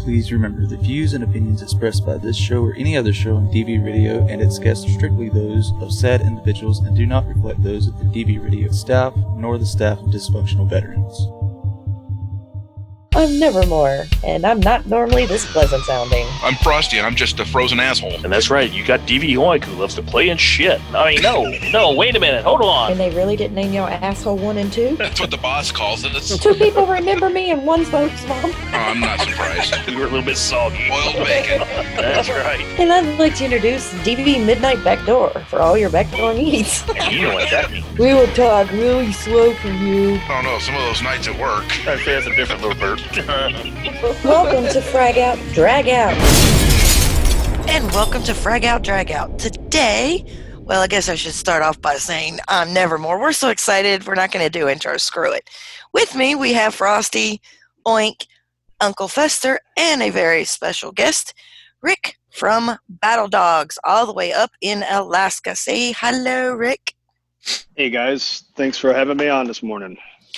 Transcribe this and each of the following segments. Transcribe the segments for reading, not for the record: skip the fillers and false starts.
Please remember, the views and opinions expressed by this show or any other show on DV Radio and its guests are strictly those of said individuals and do not reflect those of the DV Radio staff nor the staff of Dysfunctional Veterans. I'm Nevermore, and I'm not normally this pleasant sounding. I'm Frosty, and I'm just a frozen asshole. And that's right, you got DV Oink who loves to play and shit. I mean, no, wait a minute, hold on. And they really didn't name y'all asshole 1 and 2? That's what the boss calls us. 2 people remember me and one's vote's mom. Oh, I'm not surprised. You were a little bit soggy. Boiled bacon. That's right. And I'd like to introduce DV Midnight Backdoor for all your backdoor needs. And you know what that means. We will talk really slow for you. I don't know, some of those nights at work. I'd say that's a different little bird. Welcome to Frag Out, Drag Out. And welcome to Frag Out, Drag Out. Today, well, I guess I should start off by saying I'm Nevermore. We're so excited, we're not going to do intro, screw it. With me, we have Frosty, Oink, Uncle Fester, and a very special guest, Rick from Battle Dogs, all the way up in Alaska. Say hello, Rick. Hey, guys. Thanks for having me on this morning.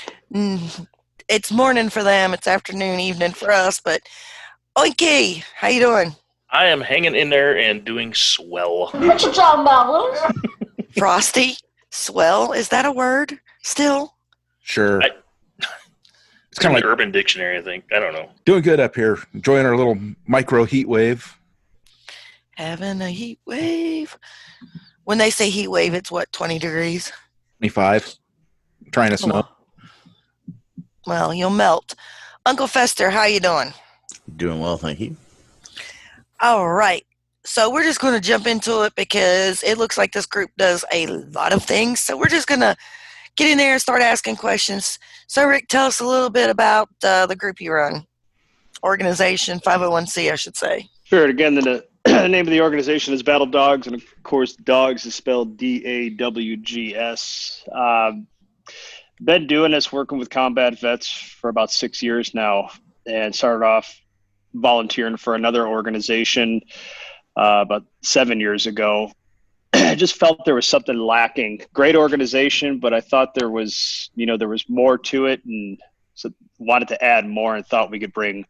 It's morning for them. It's afternoon, evening for us. But Oinky, how you doing? I am hanging in there and doing swell. What you talking about, Willis? Frosty, swell, is that a word still? Sure. It's kind of like Urban Dictionary, I think. I don't know. Doing good up here. Enjoying our little micro heat wave. Having a heat wave. When they say heat wave, it's what, 20 degrees? 25. Trying to snow. Well, you'll melt. Uncle Fester, how you doing? Doing well, thank you. All right. So we're just going to jump into it because it looks like this group does a lot of things. So we're just going to get in there and start asking questions. So, Rick, tell us a little bit about the group you run. Organization, 501c, I should say. Sure. Again, the name of the organization is Battle Dogs, and of course, dogs is spelled DAWGS. Been doing this, working with combat vets for about 6 years now, and started off volunteering for another organization about 7 years ago. I just felt there was something lacking. Great organization, but I thought there was more to it, and so wanted to add more and thought we could bring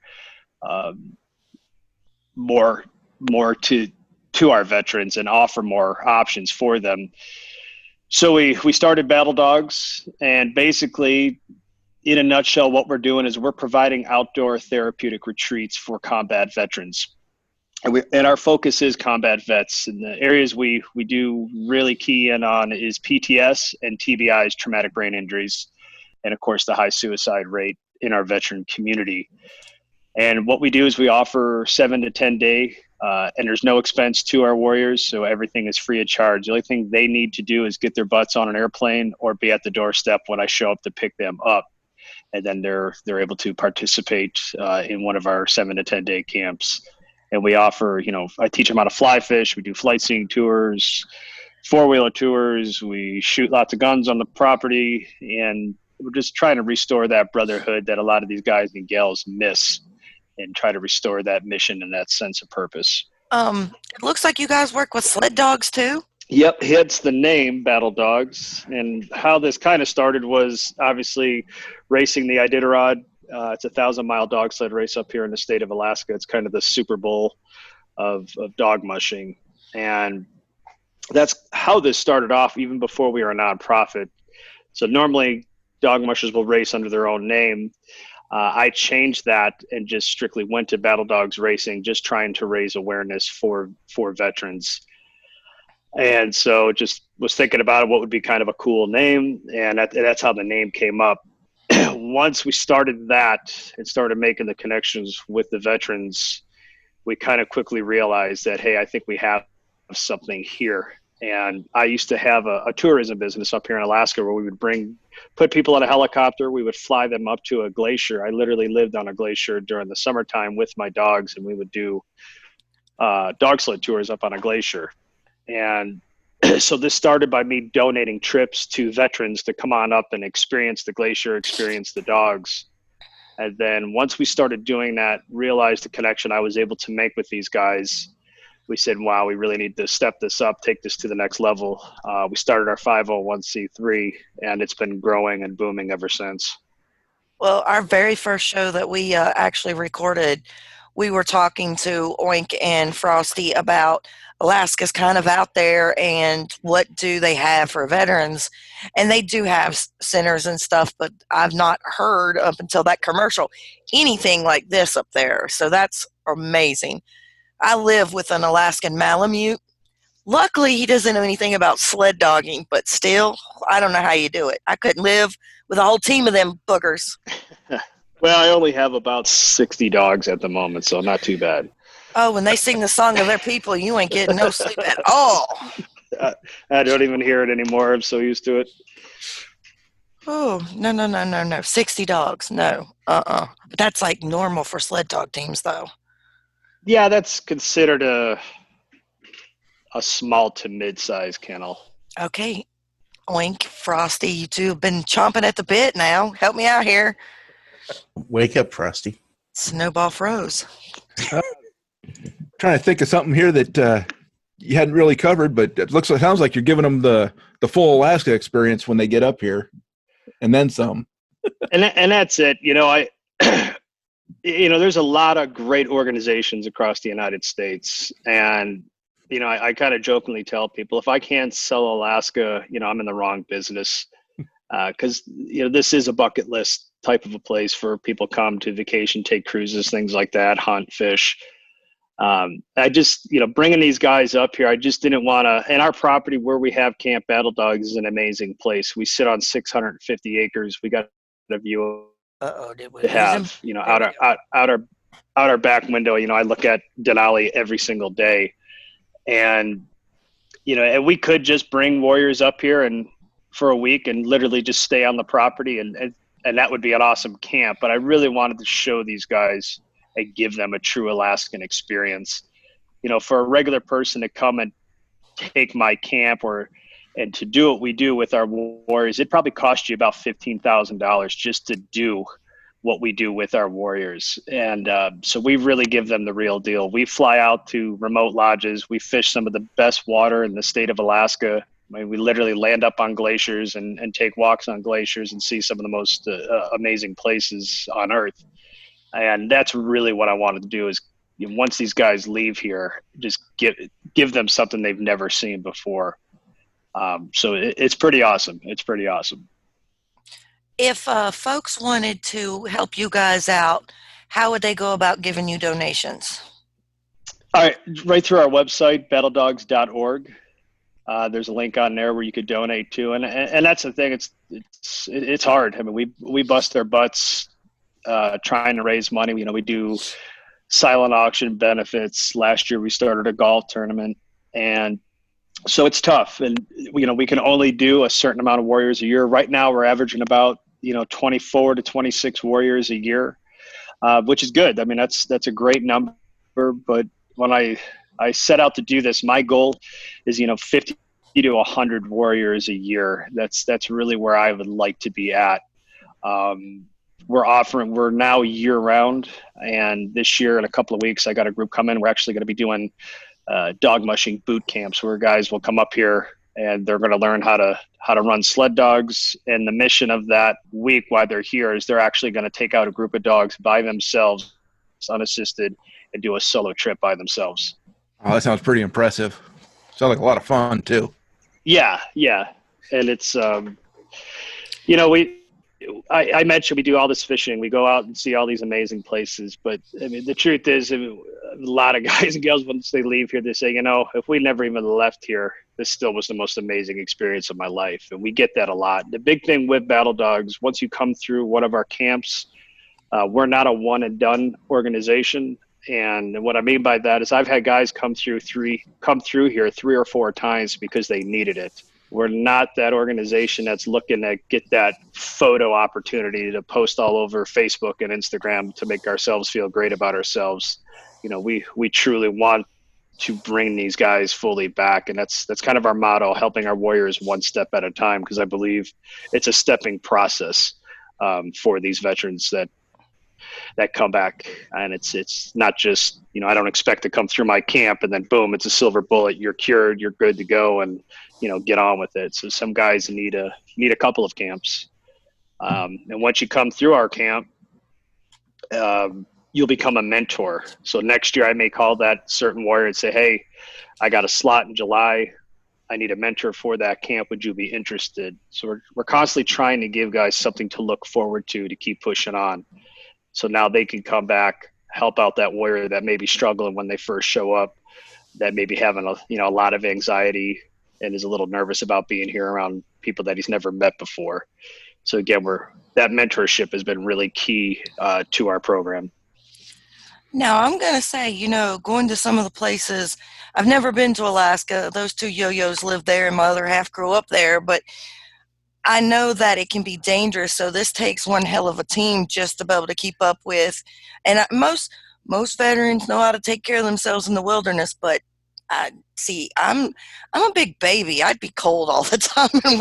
more to our veterans and offer more options for them. So we started Battle Dogs, and basically, in a nutshell, what we're doing is we're providing outdoor therapeutic retreats for combat veterans. And our focus is combat vets. And the areas we do really key in on is PTS and TBIs, traumatic brain injuries, and of course the high suicide rate in our veteran community. And what we do is we offer 7 to 10 day, and there's no expense to our warriors, so everything is free of charge. The only thing they need to do is get their butts on an airplane or be at the doorstep when I show up to pick them up. And then they're able to participate in one of our 7 to 10 day camps. And we offer, I teach them how to fly fish. We do flight seeing tours, 4-wheeler tours. We shoot lots of guns on the property, and we're just trying to restore that brotherhood that a lot of these guys and gals miss, and try to restore that mission and that sense of purpose. It looks like you guys work with sled dogs too. Yep, hence the name Battle Dogs. And how this kind of started was obviously racing the Iditarod. It's a 1,000-mile dog sled race up here in the state of Alaska. It's kind of the Super Bowl of dog mushing. And that's how this started off even before we were a nonprofit. So normally dog mushers will race under their own name. I changed that and just strictly went to Battle Dogs Racing, just trying to raise awareness for veterans. And so just was thinking about what would be kind of a cool name, and that's how the name came up. Once we started that and started making the connections with the veterans, we kind of quickly realized that, hey, I think we have something here. And I used to have a tourism business up here in Alaska where we would put people on a helicopter. We would fly them up to a glacier. I literally lived on a glacier during the summertime with my dogs, and we would do dog sled tours up on a glacier. And so this started by me donating trips to veterans to come on up and experience the glacier, experience the dogs. And then once we started doing that, realized the connection I was able to make with these guys, we said, wow, we really need to step this up, take this to the next level. We started our 501c3, and it's been growing and booming ever since. Well, our very first show that we actually recorded we were talking to Oink and Frosty about Alaska's kind of out there and what do they have for veterans. And they do have centers and stuff, but I've not heard up until that commercial anything like this up there. So that's amazing. I live with an Alaskan Malamute. Luckily, he doesn't know anything about sled dogging, but still, I don't know how you do it. I couldn't live with a whole team of them boogers. Well, I only have about 60 dogs at the moment, so not too bad. Oh, when they sing the song of their people, you ain't getting no sleep at all. I don't even hear it anymore. I'm so used to it. Oh, no. 60 dogs, no. But that's like normal for sled dog teams, though. Yeah, that's considered a small to mid-size kennel. Okay. Oink, Frosty, you two have been chomping at the bit now. Help me out here. Wake up, Frosty. Snowball froze. Trying to think of something here that you hadn't really covered, but it sounds like you're giving them the full Alaska experience when they get up here, and then some. and that's it. There's a lot of great organizations across the United States, and I kind of jokingly tell people, if I can't sell Alaska, I'm in the wrong business, because this is a bucket list type of a place for people come to vacation, take cruises, things like that, hunt, fish. I just, bringing these guys up here, I just didn't want to, and our property where we have Camp Battle Dogs is an amazing place. We sit on 650 acres. We got a view did we have, out our back window. I look at Denali every single day, and, and we could just bring warriors up here and for a week and literally just stay on the property, and that would be an awesome camp. But I really wanted to show these guys and give them a true Alaskan experience. For a regular person to come and take my camp and to do what we do with our warriors, it probably cost you about $15,000 just to do what we do with our warriors. And so we really give them the real deal. We fly out to remote lodges. We fish some of the best water in the state of Alaska. I mean, we literally land up on glaciers and take walks on glaciers and see some of the most amazing places on Earth. And that's really what I wanted to do is, once these guys leave here, just give them something they've never seen before. So it's pretty awesome. It's pretty awesome. If folks wanted to help you guys out, how would they go about giving you donations? All right, right through our website, battledogs.org. There's a link on there where you could donate to, and that's the thing. It's hard. I mean, we bust our butts trying to raise money. We do silent auction benefits. Last year we started a golf tournament, and so it's tough. And we can only do a certain amount of warriors a year. Right now we're averaging about 24 to 26 warriors a year, which is good. I mean, that's a great number. But when I set out to do this, my goal is 50 to 100 warriors a year. That's really where I would like to be at. We're now year round, and this year in a couple of weeks I got a group coming. We're actually going to be doing dog mushing boot camps where guys will come up here and they're going to learn how to run sled dogs. And the mission of that week while they're here is they're actually going to take out a group of dogs by themselves, unassisted, and do a solo trip by themselves. Oh, that sounds pretty impressive. Sounds like a lot of fun too. Yeah. And it's, I mentioned we do all this fishing. We go out and see all these amazing places. But I mean, the truth is, a lot of guys and girls, once they leave here, they say, if we never even left here, this still was the most amazing experience of my life. And we get that a lot. The big thing with Battle Dogs, once you come through one of our camps, we're not a one and done organization. And what I mean by that is I've had guys come through here 3 or 4 times because they needed it. We're not that organization that's looking to get that photo opportunity to post all over Facebook and Instagram to make ourselves feel great about ourselves. We truly want to bring these guys fully back. And that's kind of our motto, helping our warriors one step at a time, because I believe it's a stepping process for these veterans that come back. And it's not just, I don't expect to come through my camp and then boom, it's a silver bullet, you're cured, you're good to go, and get on with it. So some guys need a couple of camps. And once you come through our camp, you'll become a mentor. So next year I may call that certain warrior and say, hey, I got a slot in July. I need a mentor for that camp. Would you be interested? So we're constantly trying to give guys something to look forward to keep pushing on. So now they can come back, help out that warrior that may be struggling when they first show up, that may be having a lot of anxiety and is a little nervous about being here around people that he's never met before. So again, that mentorship has been really key to our program. Now, I'm going to say, going to some of the places, I've never been to Alaska. Those two yo-yos live there and my other half grew up there, but I know that it can be dangerous. So this takes one hell of a team just to be able to keep up with. And most veterans know how to take care of themselves in the wilderness, but I'm a big baby. I'd be cold all the time in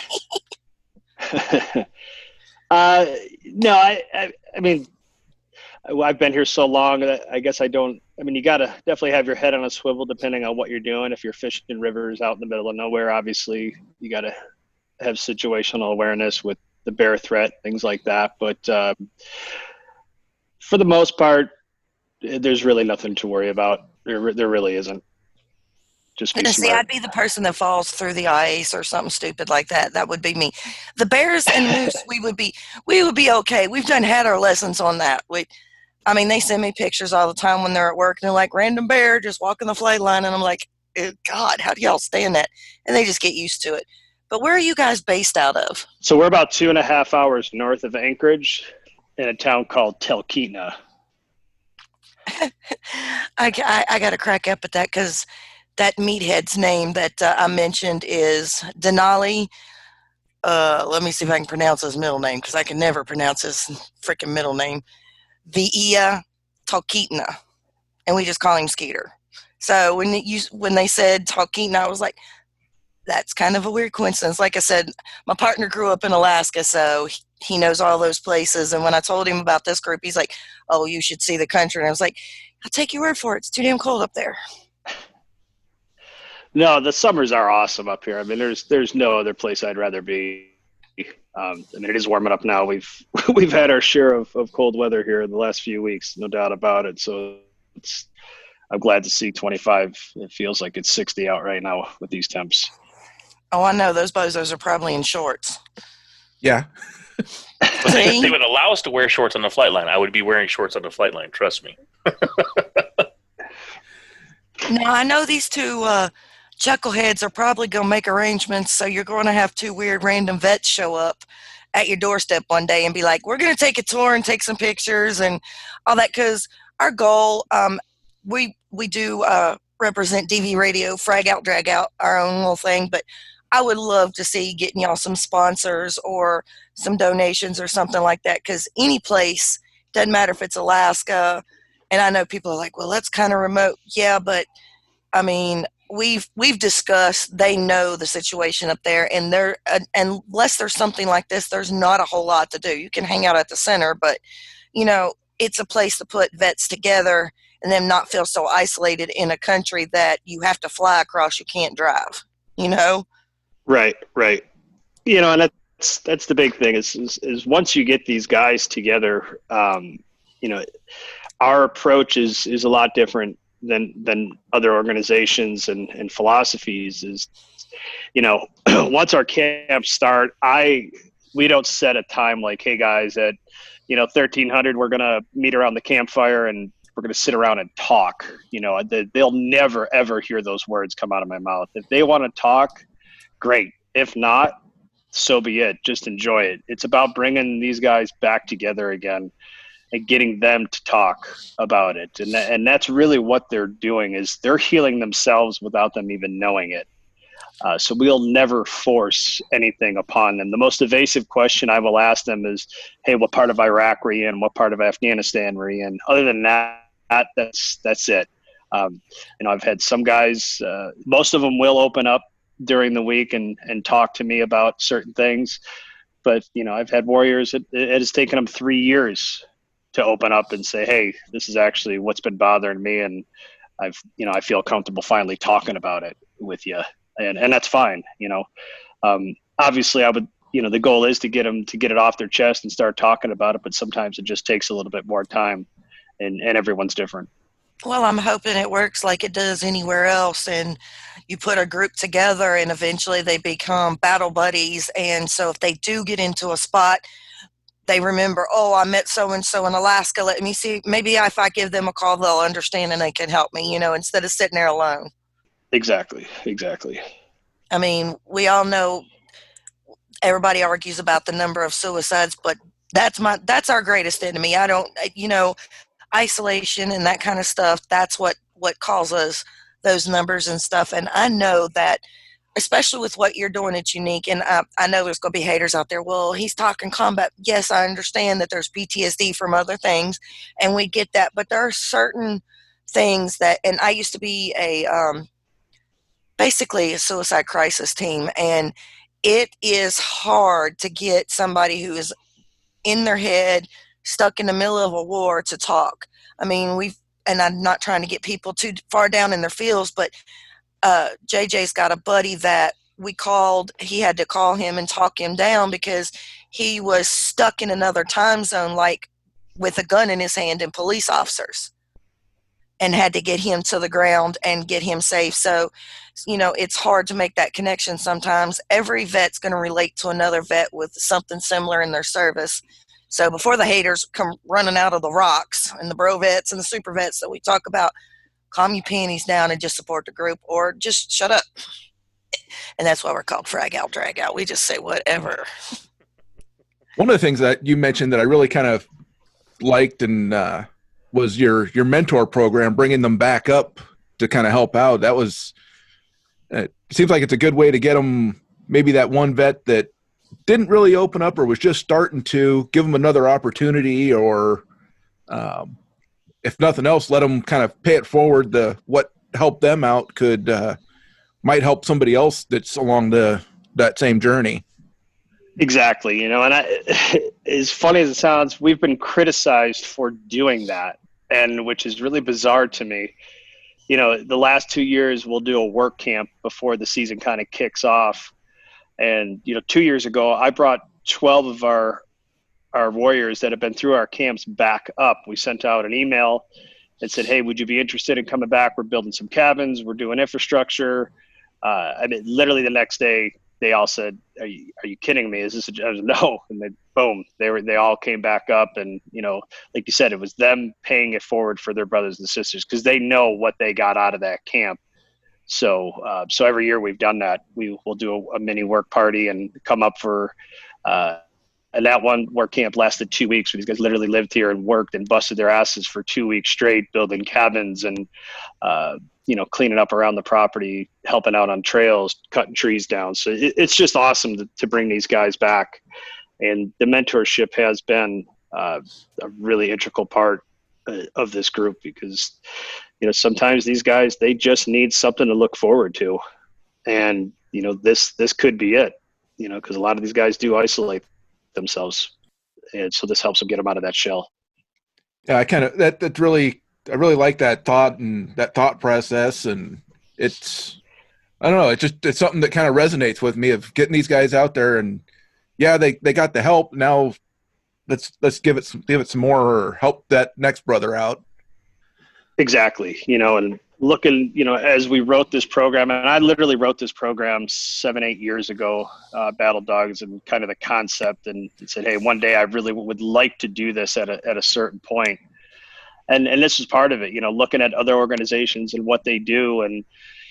Hawaii. No, I mean, I've been here so long that I guess I don't. I mean, you got to definitely have your head on a swivel depending on what you're doing. If you're fishing in rivers out in the middle of nowhere, obviously you got to have situational awareness with the bear threat, things like that. But for the most part, there's really nothing to worry about. There really isn't. Just be smart. I'd be the person that falls through the ice or something stupid like that. That would be me. The bears and moose, we would be okay. We've had our lessons on that. They send me pictures all the time when they're at work, and they're like, random bear just walking the flight line, and I'm like, God, how do y'all stand that? And they just get used to it. But where are you guys based out of? So we're about 2.5 hours north of Anchorage in a town called Talkeetna. I got to crack up at that because that meathead's name that I mentioned is Denali. Let me see if I can pronounce his middle name because I can never pronounce his freaking middle name. Via Talkeetna, and we just call him Skeeter. So when they said Talkeetna, I was like, that's kind of a weird coincidence. Like I said, my partner grew up in Alaska, so he knows all those places. And when I told him about this group, he's like, oh, you should see the country. And I was like, I'll take your word for it. It's too damn cold up there. No, the summers are awesome up here. I mean, there's no other place I'd rather be. It is warming up now. We've had our share of cold weather here in the last few weeks, no doubt about it. So I'm glad to see 25. It feels like it's 60 out right now with these temps. Oh, I know. Those bozos are probably in shorts. Yeah. If they would allow us to wear shorts on the flight line, I would be wearing shorts on the flight line. Trust me. Now, I know these two chuckleheads are probably going to make arrangements, so you're going to have two weird random vets show up at your doorstep one day and be like, we're going to take a tour and take some pictures and all that, because our goal, we do represent DV Radio, Frag Out, Drag Out, our own little thing, but I would love to see getting y'all some sponsors or some donations or something like that, because any place, doesn't matter if it's Alaska, and I know people are like, well, that's kind of remote. Yeah, but I mean, we've discussed, they know the situation up there, and unless there's something like this, there's not a whole lot to do. You can hang out at the center, but it's a place to put vets together and them not feel so isolated in a country that you have to fly across, you can't drive, Right. And that's the big thing is once you get these guys together, our approach is a lot different than other organizations and philosophies. Is once our camps start, we don't set a time like, hey guys, at 1300 we're gonna meet around the campfire and we're gonna sit around and talk. They'll never ever hear those words come out of my mouth. If they want to talk, great. If not, so be it. Just enjoy it. It's about bringing these guys back together again and getting them to talk about it. And that's really what they're doing, is they're healing themselves without them even knowing it. So we'll never force anything upon them. The most evasive question I will ask them is, hey, what part of Iraq were you in? What part of Afghanistan were you in? Other than that, that's it. I've had some guys, most of them will open up during the week and talk to me about certain things. But, I've had warriors, it has taken them 3 years to open up and say, hey, this is actually what's been bothering me. And I feel comfortable finally talking about it with you. And that's fine. Obviously I would, the goal is to get them to get it off their chest and start talking about it, but sometimes it just takes a little bit more time. and everyone's different. Well, I'm hoping it works like it does anywhere else, and you put a group together, and eventually they become battle buddies. And so, if they do get into a spot, they remember, oh, I met so and so in Alaska. Let me see. Maybe if I give them a call, they'll understand and they can help me. Instead of sitting there alone. Exactly. I mean, we all know everybody argues about the number of suicides, but that's our greatest enemy. I don't, isolation and that kind of stuff, that's what causes those numbers and stuff. And I know that, especially with what you're doing, it's unique. And I know there's going to be haters out there. Well, he's talking combat. Yes, I understand that there's PTSD from other things, and we get that. But there are certain things that, and I used to be basically a suicide crisis team, and it is hard to get somebody who is in their head, stuck in the middle of a war, to talk. I mean, and I'm not trying to get people too far down in their feels, but JJ's got a buddy that we called. He had to call him and talk him down because he was stuck in another time zone, like with a gun in his hand and police officers, and had to get him to the ground and get him safe. So, it's hard to make that connection sometimes. Every vet's going to relate to another vet with something similar in their service. So before the haters come running out of the rocks and the bro vets and the super vets that we talk about, calm your panties down and just support the group, or just shut up. And that's why we're called Frag Out, Drag Out. We just say whatever. One of the things that you mentioned that I really kind of liked and was your mentor program, bringing them back up to kind of help out. That was, it seems like it's a good way to get them, maybe that one vet that didn't really open up or was just starting to, give them another opportunity, or if nothing else, let them kind of pay it forward. What helped them out might help somebody else that's along that same journey. Exactly. And as funny as it sounds, we've been criticized for doing that, and which is really bizarre to me. The last 2 years we'll do a work camp before the season kind of kicks off. And, 2 years ago, I brought 12 of our warriors that have been through our camps back up. We sent out an email and said, hey, would you be interested in coming back? We're building some cabins. We're doing infrastructure. Literally the next day, they all said, are you kidding me? Is this I was, no. And then boom, they all came back up. And, like you said, it was them paying it forward for their brothers and sisters, because they know what they got out of that camp. So every year we've done that. We'll do a mini work party and come up for, and that one work camp lasted 2 weeks. These guys literally lived here and worked and busted their asses for 2 weeks straight, building cabins and, cleaning up around the property, helping out on trails, cutting trees down. So it's just awesome to bring these guys back. And the mentorship has been a really integral part of this group, because sometimes these guys, they just need something to look forward to. And, this could be it, because a lot of these guys do isolate themselves. And so this helps them get them out of that shell. Yeah, I really like that thought and that thought process. And it's something that kind of resonates with me, of getting these guys out there, and they got the help. Now let's give it some more, or help that next brother out. Exactly. And looking, as we wrote this program, and I literally wrote this program 7-8 years ago, Battle Dogs, and kind of the concept, and said, hey, one day I really would like to do this at a certain point. And this is part of it, looking at other organizations and what they do. And,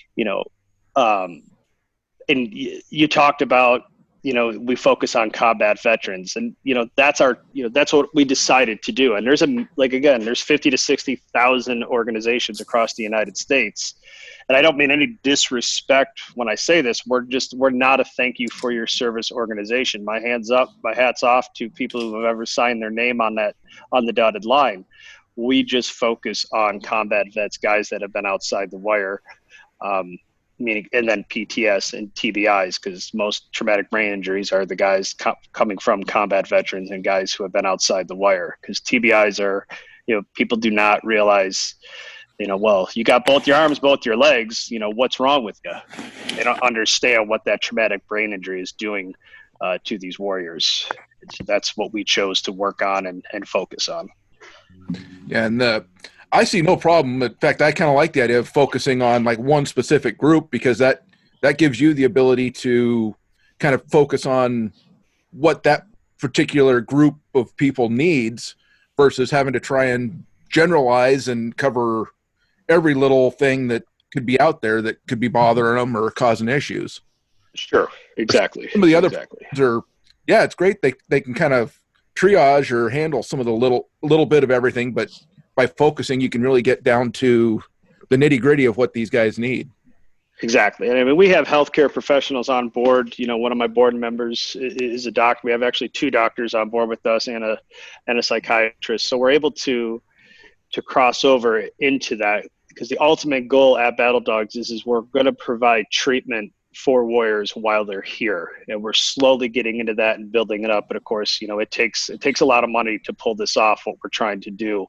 and you talked about, we focus on combat veterans, and, that's that's what we decided to do. And there's there's 50 to 60,000 organizations across the United States. And I don't mean any disrespect when I say this. We're not a thank you for your service organization. My hats off to people who have ever signed their name on the dotted line. We just focus on combat vets, guys that have been outside the wire, meaning, and then PTS and TBIs, because most traumatic brain injuries are the guys coming from combat veterans and guys who have been outside the wire. Because TBIs are, people do not realize, well, you got both your arms, both your legs, what's wrong with you? They don't understand what that traumatic brain injury is doing to these warriors. So that's what we chose to work on and focus on. Yeah, and I see no problem. In fact, I kind of like the idea of focusing on like one specific group, because that gives you the ability to kind of focus on what that particular group of people needs versus having to try and generalize and cover every little thing that could be out there that could be bothering them or causing issues. Sure, exactly. Some of the other are, yeah, it's great. They can kind of triage or handle some of the little bit of everything, but by focusing, you can really get down to the nitty gritty of what these guys need. Exactly. And I mean, we have healthcare professionals on board. You know, one of my board members is a doctor. We have actually 2 doctors on board with us and a psychiatrist. So we're able to cross over into that, because the ultimate goal at Battle Dogs is we're going to provide treatment for warriors while they're here. And we're slowly getting into that and building it up. But of course, you know, it takes a lot of money to pull this off, what we're trying to do.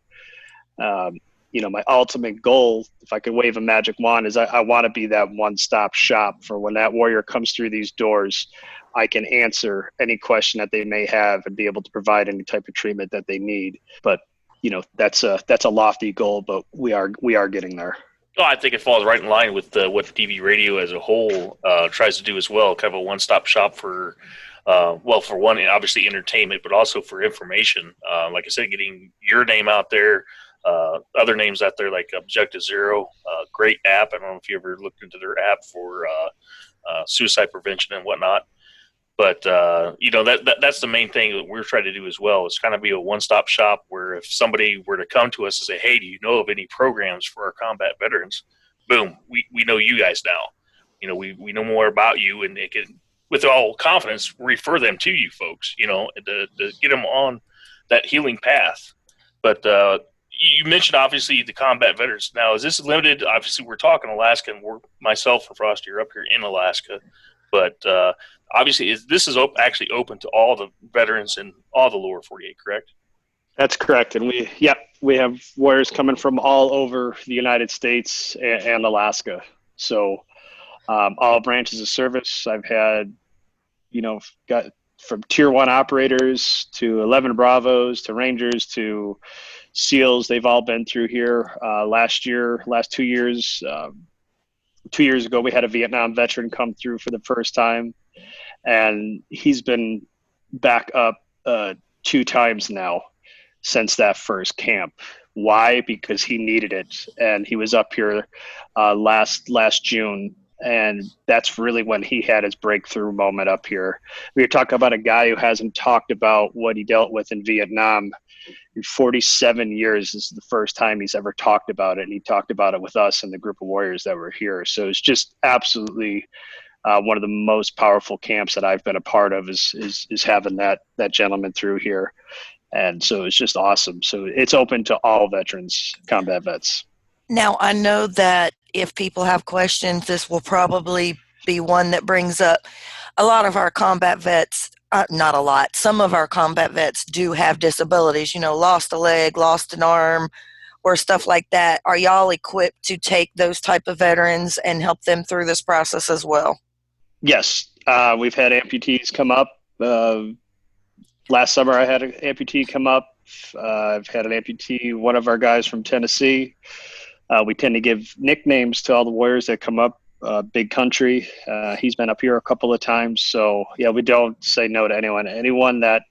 You know, my ultimate goal, if I could wave a magic wand, is I want to be that one-stop shop for when that warrior comes through these doors. I can answer any question that they may have and be able to provide any type of treatment that they need. But, you know, that's a lofty goal, but we are getting there. Oh, I think it falls right in line with what DV Radio as a whole tries to do as well, kind of a one-stop shop for, for one, obviously entertainment, but also for information. Like I said, getting your name out there, other names out there like Objective Zero, great app. I don't know if you ever looked into their app for suicide prevention and whatnot. But, you know, that's the main thing that we're trying to do as well, is kind of be a one-stop shop where if somebody were to come to us and say, hey, do you know of any programs for our combat veterans? Boom, we know you guys now. You know, we know more about you, and it can, with all confidence, refer them to you folks, you know, to get them on that healing path. But you mentioned, obviously, the combat veterans. Now, is this limited? Obviously, we're talking Alaska, and myself and Frosty are up here in Alaska. But obviously, this is actually open to all the veterans in all the lower 48, correct? That's correct. And we have warriors coming from all over the United States and Alaska. So all branches of service. I've had, you know, got from tier 1 operators to 11 Bravos to Rangers to SEALs. They've all been through here. Last 2 years, 2 years ago, we had a Vietnam veteran come through for the first time, and he's been back up 2 times now since that first camp. Why? Because he needed it, and he was up here last June, and that's really when he had his breakthrough moment up here. We were talking about a guy who hasn't talked about what he dealt with in Vietnam in 47 years. This is the first time he's ever talked about it, and he talked about it with us and the group of warriors that were here. So it's just absolutely one of the most powerful camps that I've been a part of is having that gentleman through here. And so it's just awesome. So it's open to all veterans, combat vets. Now, I know that if people have questions, this will probably be one that brings up a lot of our combat vets. Not a lot. Some of our combat vets do have disabilities, you know, lost a leg, lost an arm, or stuff like that. Are y'all equipped to take those type of veterans and help them through this process as well? Yes. We've had amputees come up. Last summer I had an amputee come up. I've had an amputee, one of our guys from Tennessee. We tend to give nicknames to all the warriors that come up. Big Country. He's been up here a couple of times. So, yeah, we don't say no to anyone. Anyone that,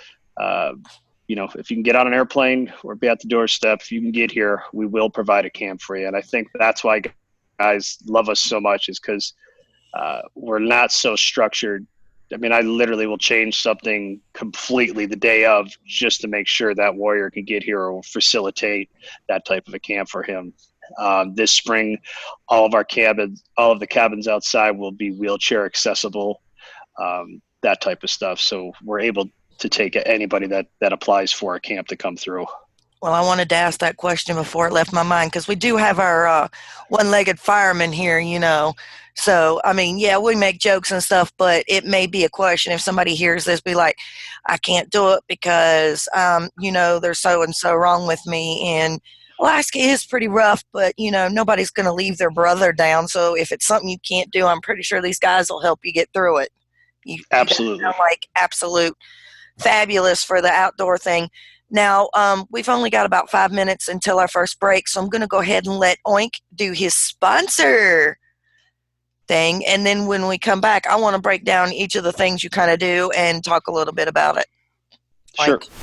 you know, if you can get on an airplane or be at the doorstep, if you can get here, we will provide a camp for you. And I think that's why guys love us so much, is because we're not so structured. I mean, I literally will change something completely the day of just to make sure that warrior can get here or facilitate that type of a camp for him. This spring, all of the cabins outside will be wheelchair accessible, that type of stuff. So we're able to take anybody that applies for a camp to come through. Well, I wanted to ask that question before it left my mind, because we do have our one-legged fireman here, you know. So, I mean, yeah, we make jokes and stuff, but it may be a question if somebody hears this, be like, I can't do it because, you know, there's so-and-so wrong with me. And Alaska is pretty rough, but, you know, nobody's going to leave their brother down. So if it's something you can't do, I'm pretty sure these guys will help you get through it. Absolutely. You sound like absolute fabulous for the outdoor thing. Now, we've only got about 5 minutes until our first break, so I'm going to go ahead and let Oink do his sponsor thing. And then when we come back, I want to break down each of the things you kind of do and talk a little bit about it. Sure. Oink.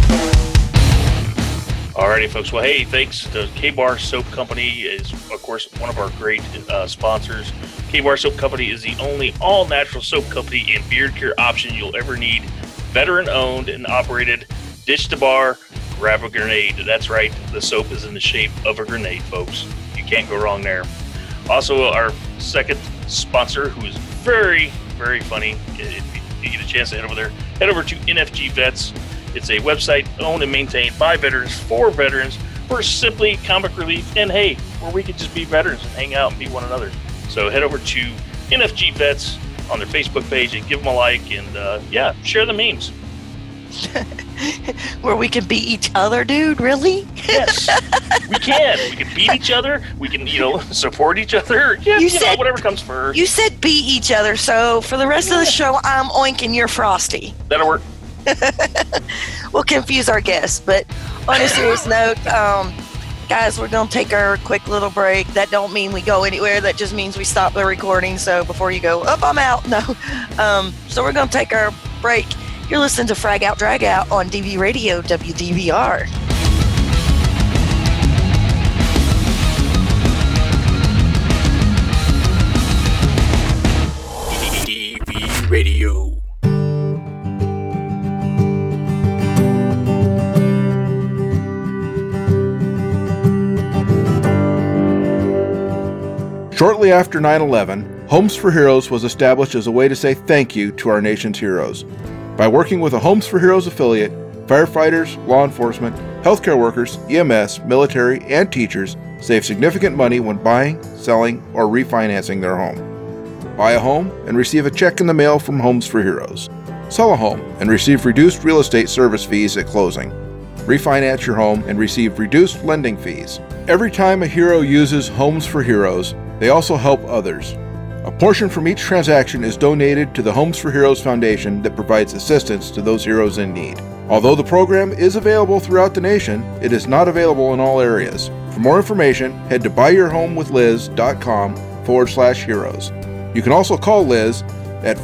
Alrighty, folks. Well, hey, thanks. The K-Bar Soap Company is, of course, one of our great sponsors. K-Bar Soap Company is the only all-natural soap company and beard care option you'll ever need. Veteran-owned and operated. Ditch the bar, grab a grenade. That's right. The soap is in the shape of a grenade, folks. You can't go wrong there. Also, our second sponsor, who is very, very funny. If you get a chance to head over there, head over to NFG Vets. It's a website owned and maintained by veterans for veterans for simply comic relief and, hey, where we can just be veterans and hang out and be one another. So head over to NFG Vets on their Facebook page and give them a like and, share the memes. Where we can beat each other, dude? Really? Yes, we can. We can beat each other. We can, support each other. Yeah, whatever comes first. You said beat each other, so for the rest of the show, I'm Oink and you're Frosty. That'll work. We'll confuse our guests, but on a serious note, guys, we're going to take our quick little break. That don't mean we go anywhere. That just means we stop the recording. So before you go, I'm out. No. So we're going to take our break. You're listening to Frag Out, Drag Out on DV Radio, WDVR. DV Radio. Shortly after 9/11, Homes for Heroes was established as a way to say thank you to our nation's heroes. By working with a Homes for Heroes affiliate, firefighters, law enforcement, healthcare workers, EMS, military, and teachers save significant money when buying, selling, or refinancing their home. Buy a home and receive a check in the mail from Homes for Heroes. Sell a home and receive reduced real estate service fees at closing. Refinance your home and receive reduced lending fees. Every time a hero uses Homes for Heroes, they also help others. A portion from each transaction is donated to the Homes for Heroes Foundation that provides assistance to those heroes in need. Although the program is available throughout the nation, it is not available in all areas. For more information, head to buyyourhomewithliz.com/heroes. You can also call Liz at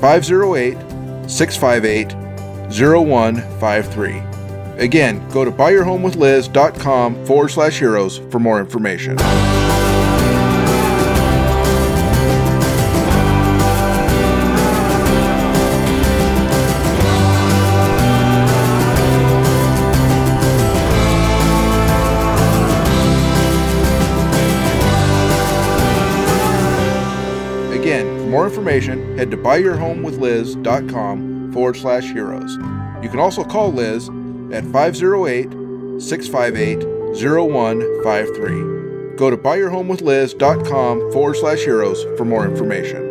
508-658-0153. Again, go to buyyourhomewithliz.com/heroes for more information. More information, head to buyyourhomewithliz.com/heroes. You can also call Liz at 508-658-0153. Go to buyyourhomewithliz.com/heroes for more information.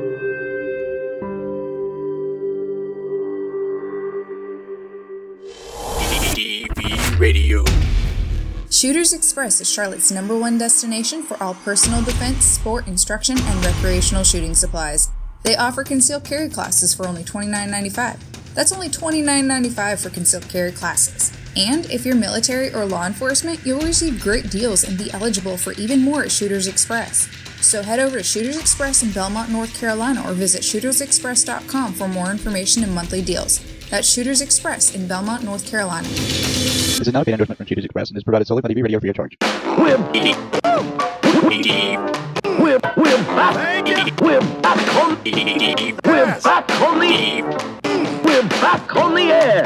DV Radio. Shooters Express is Charlotte's #1 destination for all personal defense, sport, instruction, and recreational shooting supplies. They offer concealed carry classes for only $29.95. That's only $29.95 for concealed carry classes. And if you're military or law enforcement, you'll receive great deals and be eligible for even more at Shooters Express. So head over to Shooters Express in Belmont, North Carolina, or visit shootersexpress.com for more information and monthly deals. That's Shooters Express in Belmont, North Carolina. This is not a paid endorsement from Shooters Express and is provided solely by DV Radio free of charge. We're back on the air.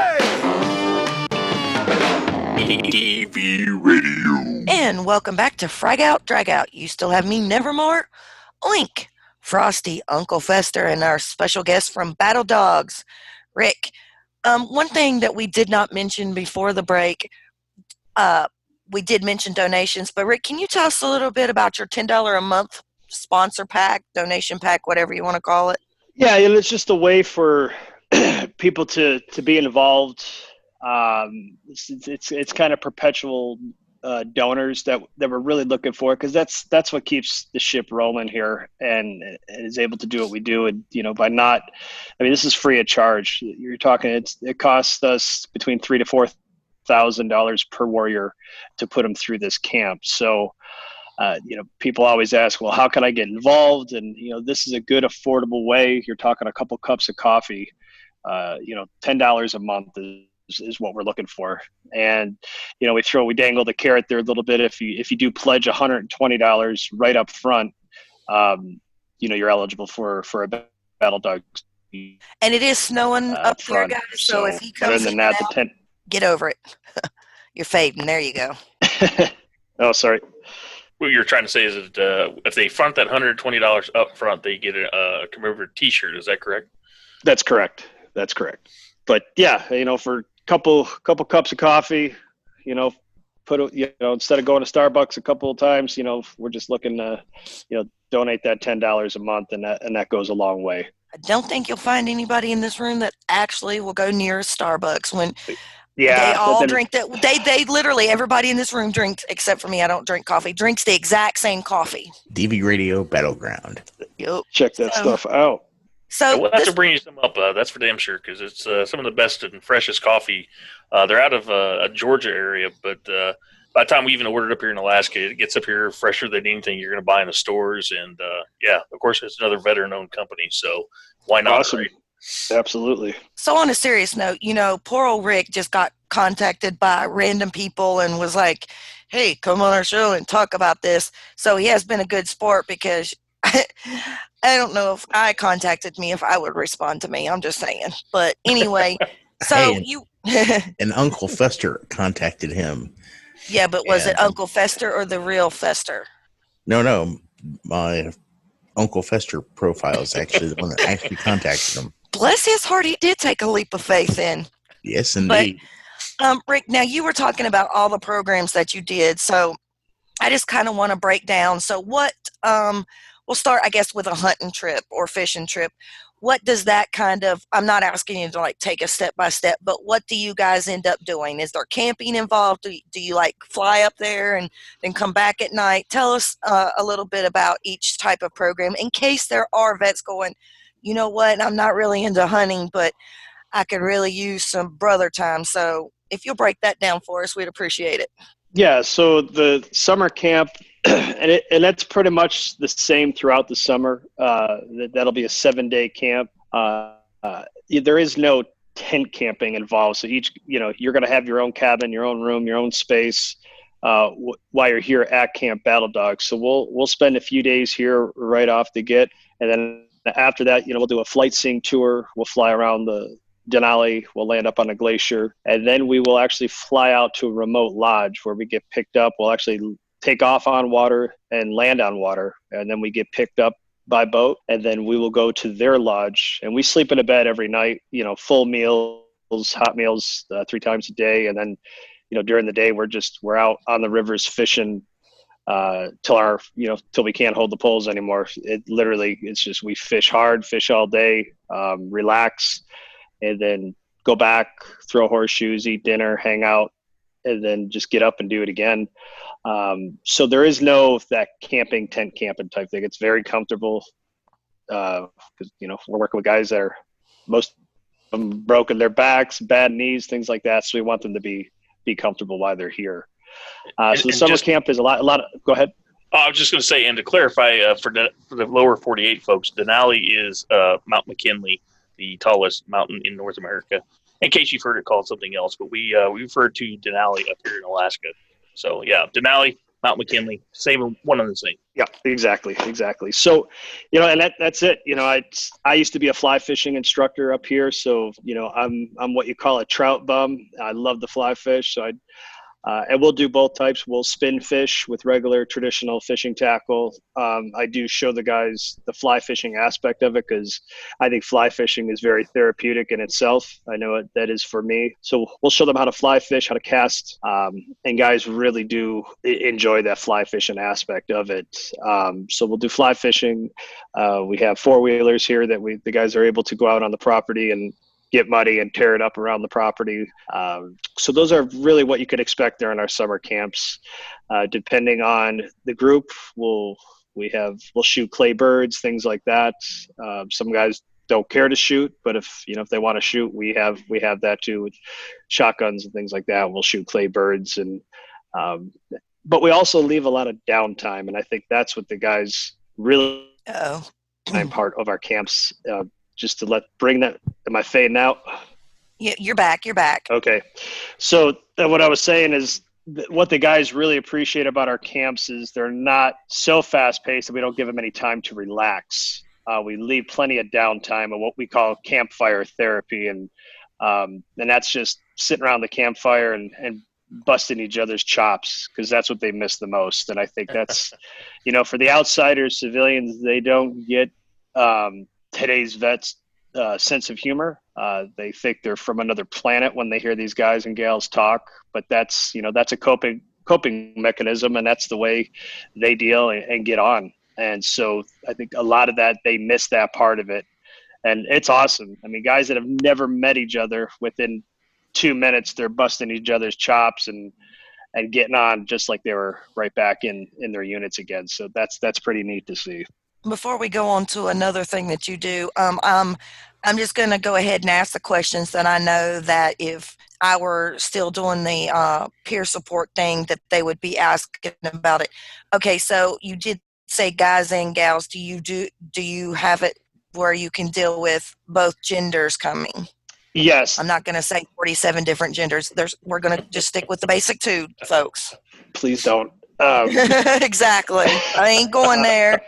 DV Radio. And welcome back to Frag Out, Drag Out. You still have me, Nevermore, Oink, Frosty, Uncle Fester, and our special guest from Battle Dogs, Rick. One thing that we did not mention before the break, we did mention donations, but Rick, can you tell us a little bit about your $10 a month sponsor pack, donation pack, whatever you want to call it? Yeah, and it's just a way for people to be involved. It's kind of perpetual donors that we're really looking for, because that's what keeps the ship rolling here and is able to do what we do. And by not, this is free of charge. You're talking, it costs us between $3,000 to $1,000 per warrior to put them through this camp. So, people always ask, well, how can I get involved? And, this is a good, affordable way. You're talking a couple cups of coffee, $10 a month is what we're looking for. And, we dangle the carrot there a little bit. If you do pledge $120 right up front, you're eligible for a Battle Dog. And it is snowing up there, guys. So if he comes in and out, get over it. You're fading. There you go. Oh, sorry. What you're trying to say is that if they front that $120 up front, they get a commemorative T-shirt. Is that correct? That's correct. But yeah, for a couple cups of coffee, instead of going to Starbucks a couple of times, we're just looking to, donate that $10 a month, and that goes a long way. I don't think you'll find anybody in this room that actually will go near Starbucks when. Yeah, they all drink that. They literally, everybody in this room drinks, except for me. I don't drink coffee. Drinks the exact same coffee. DV Radio Battleground. Yep. Check that stuff out. So we'll have to bring you some up. That's for damn sure, because it's some of the best and freshest coffee. They're out of a Georgia area, but by the time we even ordered up here in Alaska, it gets up here fresher than anything you're going to buy in the stores. And of course, it's another veteran-owned company, so why not? Awesome. Right? Absolutely. So on a serious note, poor old Rick just got contacted by random people and was like, hey, come on our show and talk about this. So he has been a good sport, because I don't know if I contacted me if I would respond to me. I'm just saying. But anyway, so and Uncle Fester contacted him. Yeah, but was it Uncle Fester or the real Fester? No. My Uncle Fester profile is actually the one that actually contacted him. Bless his heart, he did take a leap of faith in. Yes, indeed. But, Rick, now you were talking about all the programs that you did, so I just kind of want to break down. So what, we'll start, I guess, with a hunting trip or fishing trip. What does that kind of, I'm not asking you to take a step by step, but what do you guys end up doing? Is there camping involved? Do you fly up there and then come back at night? Tell us a little bit about each type of program, in case there are vets going, you know what, I'm not really into hunting, but I could really use some brother time. So if you'll break that down for us, we'd appreciate it. Yeah, so the summer camp, and that's pretty much the same throughout the summer. That'll be a 7-day camp. There is no tent camping involved. So you're going to have your own cabin, your own room, your own space while you're here at Camp Battle Dog. So we'll spend a few days here right off the get, and then after that, we'll do a flight seeing tour. We'll fly around the Denali. We'll land up on a glacier, and then we will actually fly out to a remote lodge where we get picked up. We'll actually take off on water and land on water, and then we get picked up by boat, and then we will go to their lodge, and we sleep in a bed every night, full meals, hot meals 3 times a day. And then, during the day, we're out on the rivers fishing till we can't hold the poles anymore. It's just, we fish hard, fish all day, relax, and then go back, throw horseshoes, eat dinner, hang out, and then just get up and do it again. So there is no that tent camping type thing. It's very comfortable because we're working with guys that are, most of them broken their backs, bad knees, things like that. So we want them to be comfortable while they're here. So the summer camp is a lot of, go ahead. I was just going to say, and to clarify for the lower 48 folks, Denali is Mount McKinley, the tallest mountain in North America. In case you've heard it called something else, but we refer to Denali up here in Alaska. So yeah, Denali, Mount McKinley, same, one and the same. Yeah, exactly. So, and that's it. I used to be a fly fishing instructor up here, so I'm what you call a trout bum. I love the fly fish, so and we'll do both types. We'll spin fish with regular traditional fishing tackle. I do show the guys the fly fishing aspect of it, because I think fly fishing is very therapeutic in itself. I know that is for me. So we'll show them how to fly fish, how to cast, and guys really do enjoy that fly fishing aspect of it. So we'll do fly fishing. We have 4-wheelers here that the guys are able to go out on the property and get muddy and tear it up around the property. So those are really what you could expect there in our summer camps. Depending on the group, we'll shoot clay birds, things like that. Some guys don't care to shoot, but if they want to shoot, we have that too, with shotguns and things like that. We'll shoot clay birds, and but we also leave a lot of downtime, and I think that's what the guys really part of our camps, just to bring that. Am I fading out? Yeah, you're back. Okay. So what I was saying is what the guys really appreciate about our camps is they're not so fast paced that we don't give them any time to relax. We leave plenty of downtime of what we call campfire therapy. And that's just sitting around the campfire and busting each other's chops, because that's what they miss the most. And I think that's, for the outsiders, civilians, they don't get today's vets' sense of humor. They think they're from another planet when they hear these guys and gals talk, but that's a coping mechanism, and that's the way they deal and get on. And so I think a lot of that, they miss that part of it. And it's awesome. I mean, guys that have never met each other, within 2 minutes, they're busting each other's chops and getting on just like they were right back in their units again. So that's pretty neat to see. Before we go on to another thing that you do, I'm just going to go ahead and ask the questions that I know that if I were still doing the peer support thing, that they would be asking about it. Okay, so you did say guys and gals. Do you have it where you can deal with both genders coming? Yes. I'm not going to say 47 different genders. We're going to just stick with the basic 2, folks. Please don't. Exactly. I ain't going there.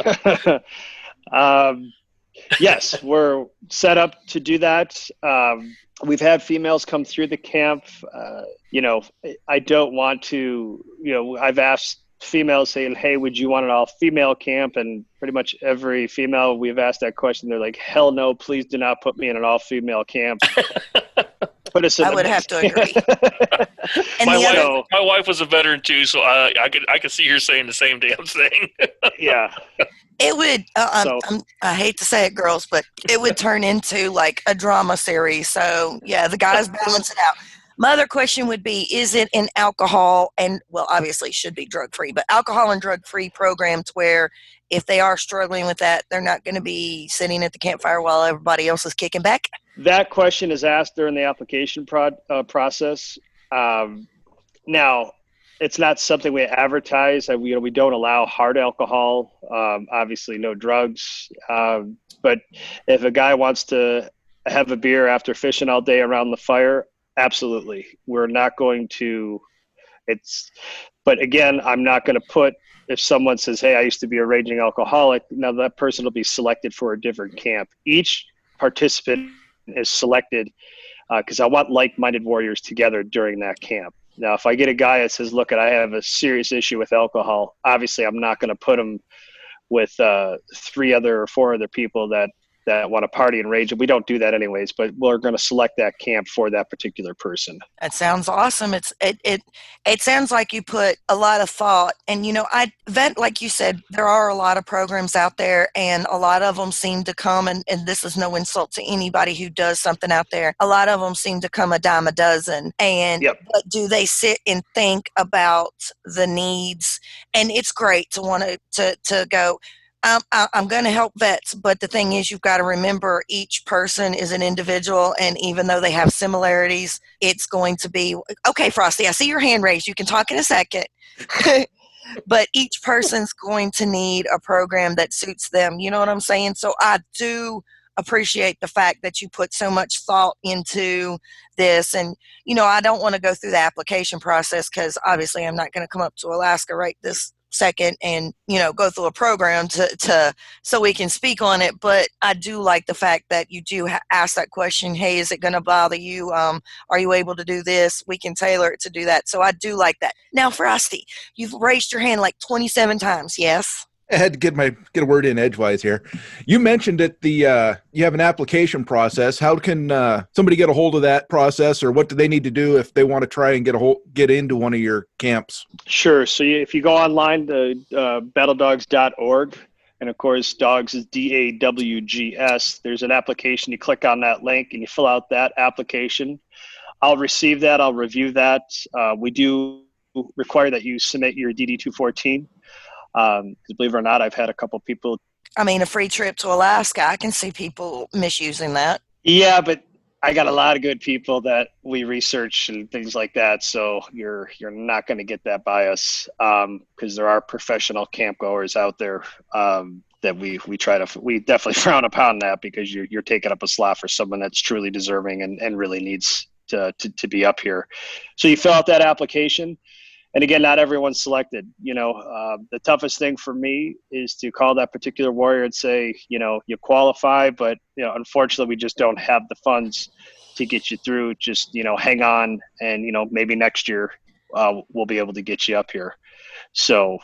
Yes, we're set up to do that. We've had females come through the camp. I don't want to, I've asked females saying, hey, would you want an all-female camp? And pretty much every female we've asked that question, they're like, hell no, please do not put me in an all-female camp. I would have to agree. And my wife was a veteran too, so I could see her saying the same damn thing. Yeah. It would, I hate to say it, girls, but it would turn into like a drama series. So, yeah, the guys balance it out. My other question would be, is it an alcohol and, well, obviously it should be drug-free, but alcohol and drug-free programs where if they are struggling with that, they're not going to be sitting at the campfire while everybody else is kicking back? That question is asked during the application process. Now, it's not something we advertise. We don't allow hard alcohol, obviously no drugs. But if a guy wants to have a beer after fishing all day around the fire, absolutely. We're not going to but again, I'm not going to put, if someone says, hey, I used to be a raging alcoholic, now that person will be selected for a different camp. Each participant is selected because I want like-minded warriors together during that camp. Now, if I get a guy that says, look, I have a serious issue with alcohol, obviously I'm not going to put him with 3 or 4 other people that want to party and rage. And we don't do that anyways, but we're going to select that camp for that particular person. That sounds awesome. It sounds like you put a lot of thought. And, like you said, there are a lot of programs out there, and a lot of them seem to come, and this is no insult to anybody who does something out there. A lot of them seem to come a dime a dozen. And But do they sit and think about the needs? And it's great to want to go, I'm going to help vets, but the thing is, you've got to remember each person is an individual, and even though they have similarities, it's going to be, okay, Frosty, I see your hand raised. You can talk in a second. But each person's going to need a program that suits them. You know what I'm saying? So I do appreciate the fact that you put so much thought into this. And, I don't want to go through the application process because obviously I'm not going to come up to Alaska right this second and go through a program to so we can speak on it. But I do like the fact that you do ask that question, hey, is it going to bother you? Are you able to do this? We can tailor it to do that. So I do like that. Now, Frosty, you've raised your hand like 27 times. Yes. I had to get a word in edgewise here. You mentioned that you have an application process. How can somebody get a hold of that process, or what do they need to do if they want to try and get into one of your camps? Sure. So if you go online to battledogs.org, and of course, dogs is DAWGS, there's an application. You click on that link and you fill out that application. I'll receive that. I'll review that. We do require that you submit your DD-214. Because believe it or not, I've had a couple people I mean, a free trip to Alaska, I can see people misusing that. Yeah, but I got a lot of good people that we research and things like that. So you're not going to get that by us, because there are professional camp goers out there that we definitely frown upon that, because you're taking up a slot for someone that's truly deserving and really needs to be up here. So you fill out that application. And again, not everyone's selected. The toughest thing for me is to call that particular warrior and say, you qualify, but unfortunately, we just don't have the funds to get you through. Just hang on, and maybe next year we'll be able to get you up here. So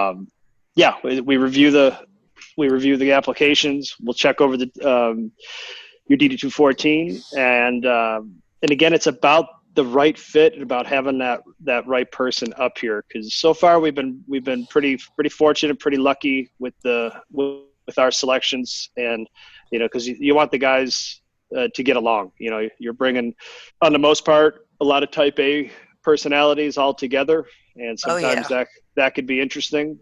we review the applications. We'll check over your DD-214, and again, it's about the right fit and about having that right person up here, because so far we've been pretty fortunate, pretty lucky with our selections, and because you want the guys to get along. You're bringing, on the most part, a lot of type A personalities all together, and sometimes that could be interesting.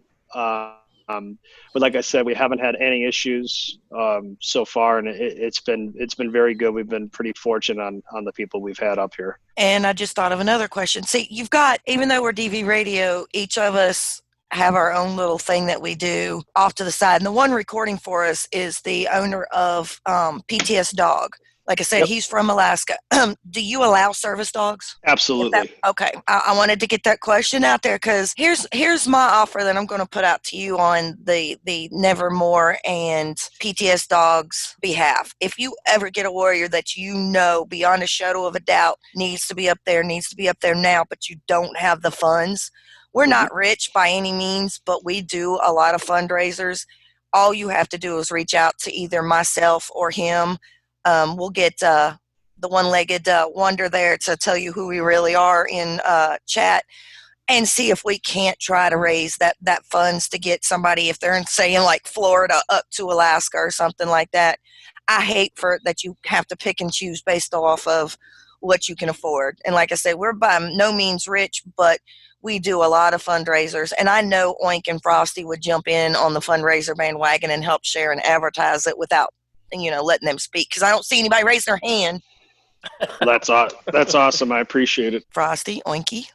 But like I said, we haven't had any issues so far, and it's been very good. We've been pretty fortunate on the people we've had up here. And I just thought of another question. See, you've got, even though we're DV Radio, each of us have our own little thing that we do off to the side. And the one recording for us is the owner of PTS Dog. Like I said, Yep. He's from Alaska. Do you allow service dogs? Absolutely. Okay. I wanted to get that question out there, because here's my offer that I'm going to put out to you on the Nevermore and PTS Dogs behalf. If you ever get a warrior that beyond a shadow of a doubt needs to be up there now, but you don't have the funds, we're not rich by any means, but we do a lot of fundraisers. All you have to do is reach out to either myself or him. We'll get the one-legged wonder there to tell you who we really are in chat, and see if we can't try to raise that funds to get somebody, if they're in, say, in like Florida up to Alaska or something like that. I hate that you have to pick and choose based off of what you can afford. And like I said, we're by no means rich, but we do a lot of fundraisers. And I know Oink and Frosty would jump in on the fundraiser bandwagon and help share and advertise it without letting them speak, because I don't see anybody raise their hand. That's awesome. I appreciate it. Frosty, Oinky.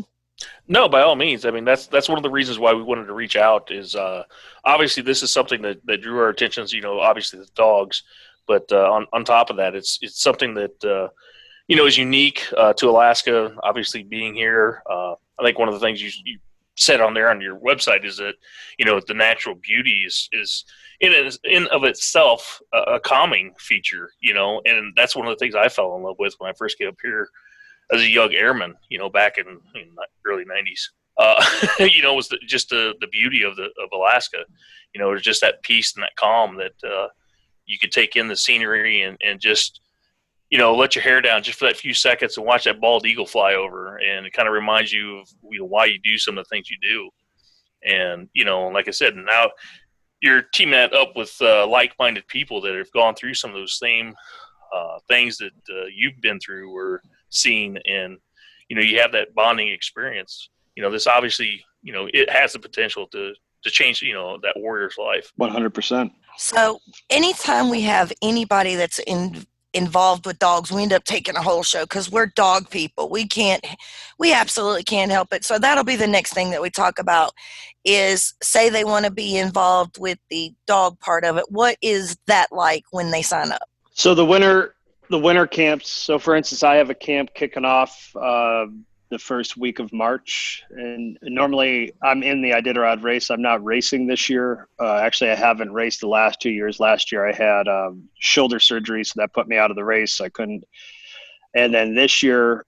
No, by all means. I mean, that's one of the reasons why we wanted to reach out is obviously this is something that drew our attentions, obviously the dogs, but on top of that, it's something that, is unique to Alaska, obviously being here. I think one of the things you said on there on your website is that, the natural beauty is in of itself a calming feature, and that's one of the things I fell in love with when I first came up here as a young airman, back in the early 90s, was just the beauty of Alaska. There's just that peace and that calm that you could take in the scenery and just, let your hair down just for that few seconds and watch that bald eagle fly over. And it kind of reminds you of why you do some of the things you do. And, like I said, now you're teaming that up with like-minded people that have gone through some of those same things that you've been through or seen. And, you have that bonding experience. This obviously, it has the potential to change, that warrior's life. 100%. So anytime we have anybody that's involved with dogs, we end up taking a whole show, because we're dog people. We absolutely can't help it. So that'll be the next thing that we talk about is, say they want to be involved with the dog part of it. What is that like when they sign up? So the winter camps. So for instance, I have a camp kicking off the first week of March, and normally I'm in the Iditarod race. I'm not racing this year. Actually, I haven't raced the last 2 years. Last year I had shoulder surgery, so that put me out of the race. I couldn't. And then this year,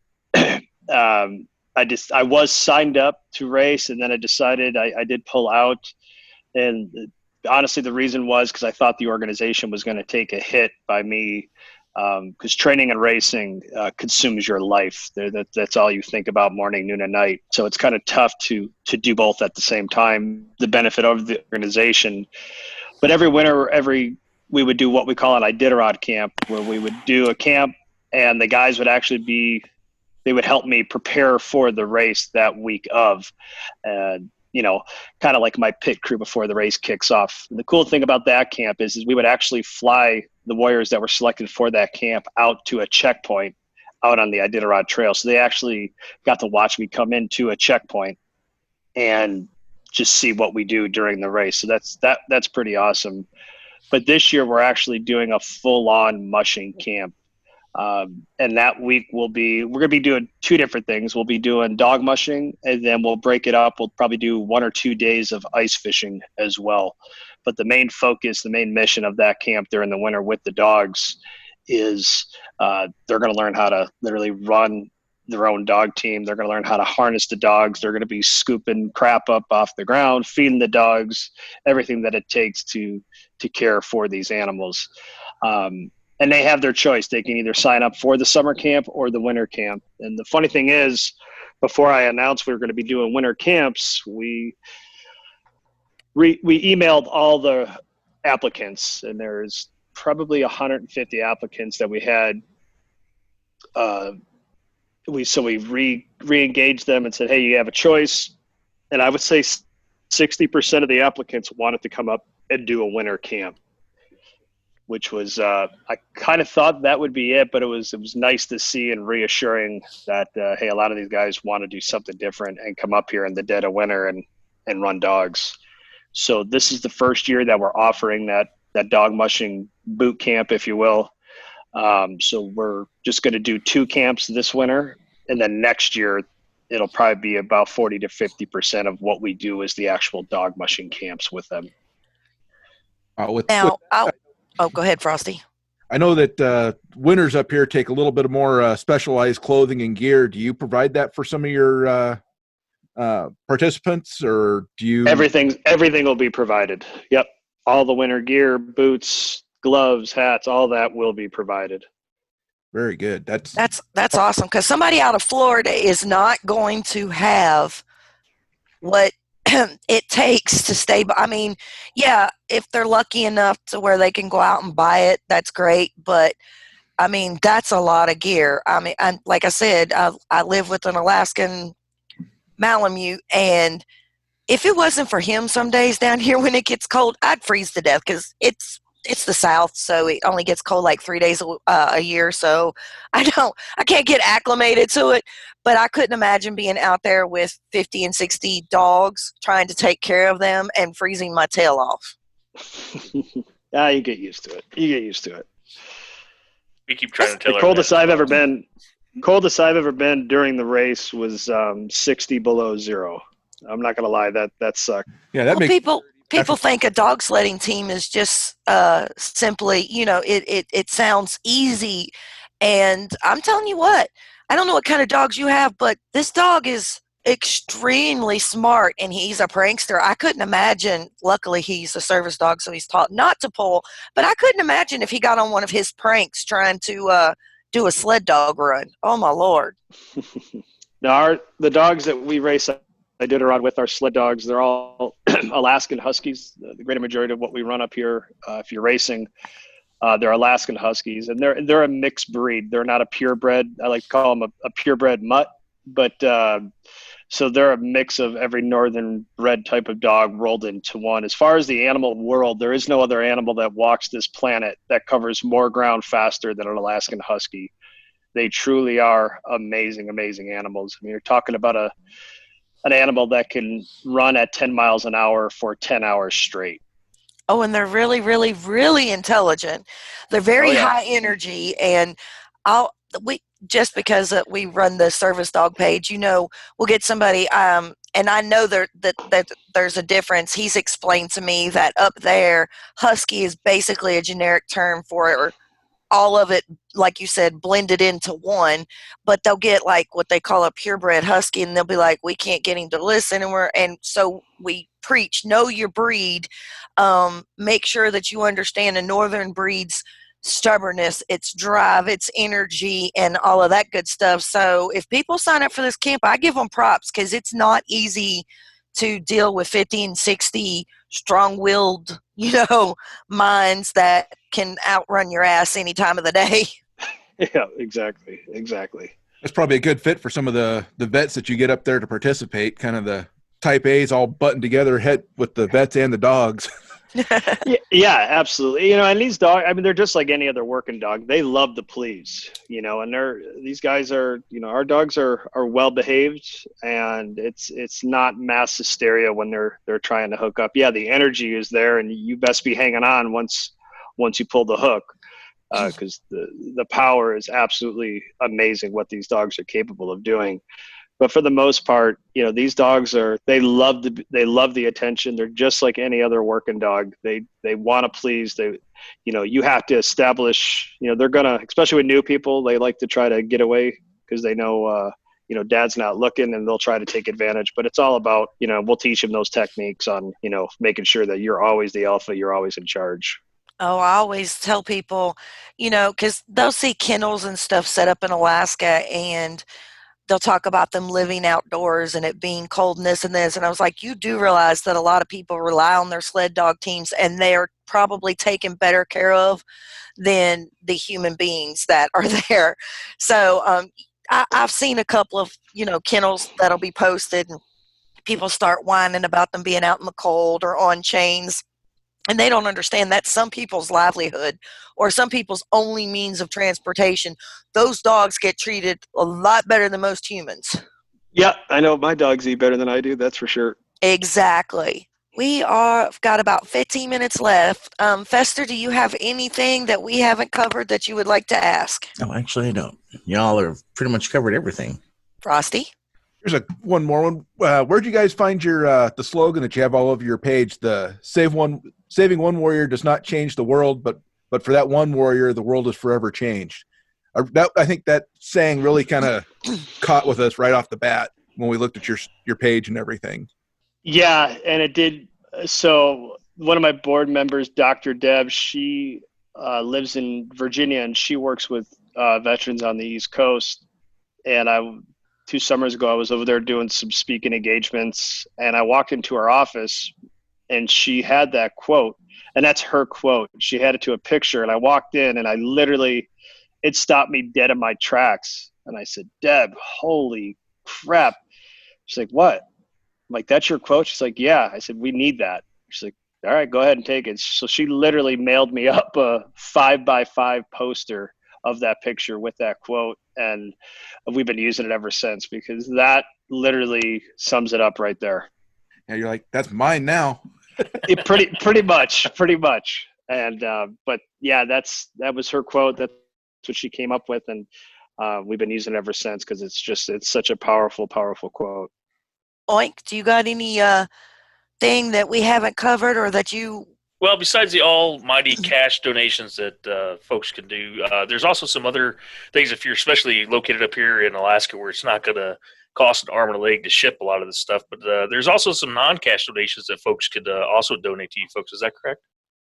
I was signed up to race, and then I decided I did pull out. And honestly, the reason was because I thought the organization was going to take a hit by me. Because training and racing consumes your life. That's all you think about morning, noon, and night. So it's kind of tough to do both at the same time, the benefit of the organization. But every winter, we would do what we call an Iditarod camp, where we would do a camp and the guys would actually they would help me prepare for the race that week of. kind of like my pit crew before the race kicks off. And the cool thing about that camp is we would actually fly the warriors that were selected for that camp out to a checkpoint out on the Iditarod Trail. So they actually got to watch me come into a checkpoint and just see what we do during the race. So that's pretty awesome. But this year we're actually doing a full-on mushing camp. And that week we're going to be doing two different things. We'll be doing dog mushing, and then we'll break it up. We'll probably do 1 or 2 days of ice fishing as well. But the main focus, the main mission of that camp during the winter with the dogs is they're going to learn how to literally run their own dog team. They're going to learn how to harness the dogs. They're going to be scooping crap up off the ground, feeding the dogs, everything that it takes to care for these animals. And they have their choice. They can either sign up for the summer camp or the winter camp. And the funny thing is, before I announced we were going to be doing winter camps, we emailed all the applicants, and there's probably 150 applicants that we had. We re-engaged them and said, hey, you have a choice. And I would say 60% of the applicants wanted to come up and do a winter camp, which was, I kind of thought that would be it, but it was nice to see and reassuring that, hey, a lot of these guys want to do something different and come up here in the dead of winter and run dogs. So this is the first year that we're offering that dog mushing boot camp, if you will. So we're just going to do 2 camps this winter, and then next year it'll probably be about 40 to 50% of what we do is the actual dog mushing camps with them. Go ahead, Frosty. I know that winters up here take a little bit more specialized clothing and gear. Do you provide that for some of your participants, or do you? Everything will be provided. Yep. All the winter gear, boots, gloves, hats, all that will be provided. Very good. That's awesome, because somebody out of Florida is not going to have what it takes to stay. I mean, yeah, if they're lucky enough to where they can go out and buy it, that's great. But I mean, that's a lot of gear. I mean, like I said, I live with an Alaskan Malamute, and if it wasn't for him some days down here when it gets cold, I'd freeze to death, because it's the South, so it only gets cold like 3 days a year. So I can't get acclimated to it. But I couldn't imagine being out there with 50 and 60 dogs, trying to take care of them and freezing my tail off. You get used to it. We keep trying to tell the coldest I've ever been during the race was 60 below zero. I'm not gonna lie, that sucked. Yeah, that makes people think a dog sledding team is just simply, it sounds easy, and I'm telling you what, I don't know what kind of dogs you have, but this dog is extremely smart, and he's a prankster. I couldn't imagine. Luckily, he's a service dog, so he's taught not to pull. But I couldn't imagine if he got on one of his pranks trying to do a sled dog run. Oh my Lord! Now, the dogs that we race Iditarod with, our sled dogs, they're all Alaskan Huskies. The greater majority of what we run up here, if you're racing, they're Alaskan Huskies, and they're a mixed breed. They're not a purebred. I like to call them a purebred mutt, but so they're a mix of every northern bred type of dog rolled into one. As far as the animal world, there is no other animal that walks this planet that covers more ground faster than an Alaskan Husky. They truly are amazing, amazing animals. I mean, you're talking about an animal that can run at 10 miles an hour for 10 hours straight. Oh, and they're really, really, really intelligent. They're very high energy, and just because we run the service dog page, we'll get somebody, and I know that there's a difference. He's explained to me that up there, Husky is basically a generic term for all of it, like you said, blended into one, but they'll get like what they call a purebred Husky, and they'll be like, we can't get him to listen, and so we preach, know your breed, make sure that you understand a northern breed's stubbornness, its drive, its energy, and all of that good stuff. So if people sign up for this camp, I give them props, because it's not easy to deal with 50 and 60 strong-willed, minds that can outrun your ass any time of the day. Yeah, exactly. That's probably a good fit for some of the vets that you get up there to participate, kind of the type A's all buttoned together, head with the vets and the dogs. Yeah, absolutely. And these dogs, I mean, they're just like any other working dog. They love to please, and these guys are, our dogs are well behaved, and it's not mass hysteria when they're trying to hook up. Yeah, the energy is there, and you best be hanging on once you pull the hook, because the power is absolutely amazing what these dogs are capable of doing. But for the most part, these dogs they love the attention. They're just like any other working dog. They want to please. You have to establish, they're going to, especially with new people, they like to try to get away because they know, dad's not looking, and they'll try to take advantage. But it's all about, we'll teach them those techniques on, making sure that you're always the alpha, you're always in charge. Oh, I always tell people, because they'll see kennels and stuff set up in Alaska, and they'll talk about them living outdoors and it being cold and this and this. And I was like, you do realize that a lot of people rely on their sled dog teams, and they're probably taken better care of than the human beings that are there. So I've seen a couple of, kennels that'll be posted, and people start whining about them being out in the cold or on chains. And they don't understand that's some people's livelihood or some people's only means of transportation. Those dogs get treated a lot better than most humans. Yeah, I know my dogs eat better than I do. That's for sure. Exactly. We've got about 15 minutes left. Fester, do you have anything that we haven't covered that you would like to ask? No, actually, I don't. Y'all have pretty much covered everything. Frosty? Here's one more one. Where'd you guys find your the slogan that you have all over your page? The saving one warrior does not change the world, but for that one warrior, the world is forever changed. I think that saying really kind of caught with us right off the bat when we looked at your page and everything. Yeah, and it did. So one of my board members, Dr. Deb, she lives in Virginia, and she works with veterans on the East Coast. And 2 summers ago, I was over there doing some speaking engagements, and I walked into her office, and she had that quote, and that's her quote. She had it to a picture, and I walked in, and it stopped me dead in my tracks. And I said, Deb, holy crap. She's like, what? I'm like, that's your quote? She's like, yeah. I said, we need that. She's like, all right, go ahead and take it. So she literally mailed me up a 5x5 poster of that picture with that quote. And we've been using it ever since, because that literally sums it up right there. Yeah, you're like, that's mine now. pretty much. And but yeah, that was her quote. That's what she came up with, and we've been using it ever since, because it's such a powerful quote. Oink, do you got any thing that we haven't covered, or that you? Well, besides the almighty cash donations that folks can do, there's also some other things. If you're especially located up here in Alaska, where it's not going to cost an arm and a leg to ship a lot of this stuff, but there's also some non-cash donations that folks could also donate to you folks. Is that correct?